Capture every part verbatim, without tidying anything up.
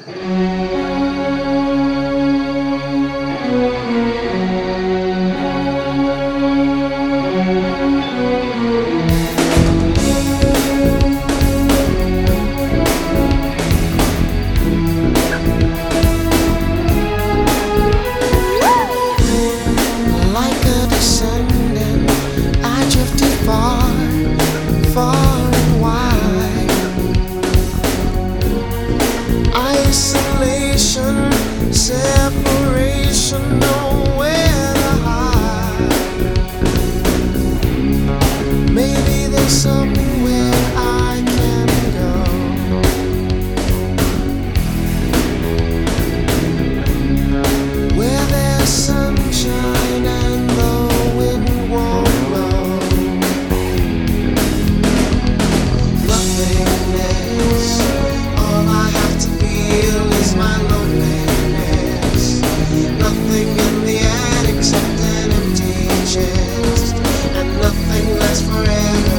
Like a descendant, I drifted far, far and wide. Isolation, separation, nowhere to hide. Maybe there's somewhere I can go, where there's sunshine and the wind won't blow. Nothingness, all I have to feel is my loneliness. Nothing in the attic except an empty chest, and nothing lasts forever.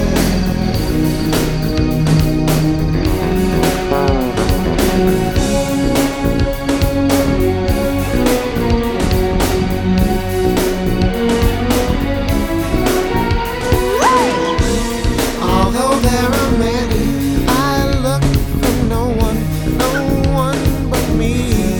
Although there are many, I look for no one, no one but me.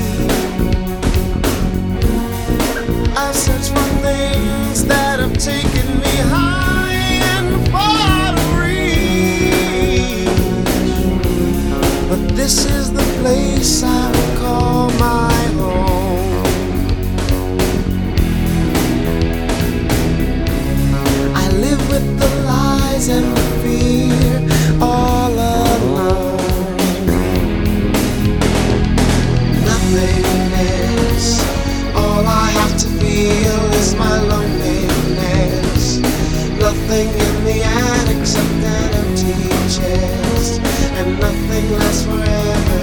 I've searched for things that have taken me high and far to reach, but this is the place I will call my home. I live with the lies and the fear all alone. Nothingness, all I have to feel is my loneliness. Nothing in the attic except an empty chest, and nothing lasts forever.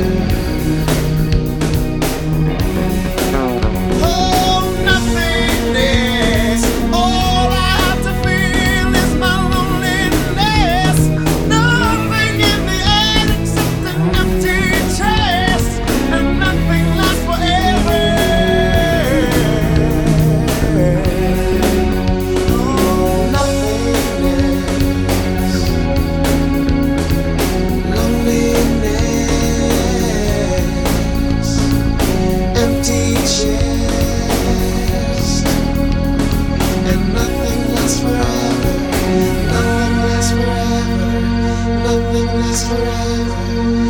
Oh, nothingness, all I have to feel is my loneliness. Nothing in the attic except an empty chest, and nothing lasts forever. Oh, nothingness, loneliness, empty chest, and nothing lasts forever. Nothing lasts forever. Nothing lasts forever.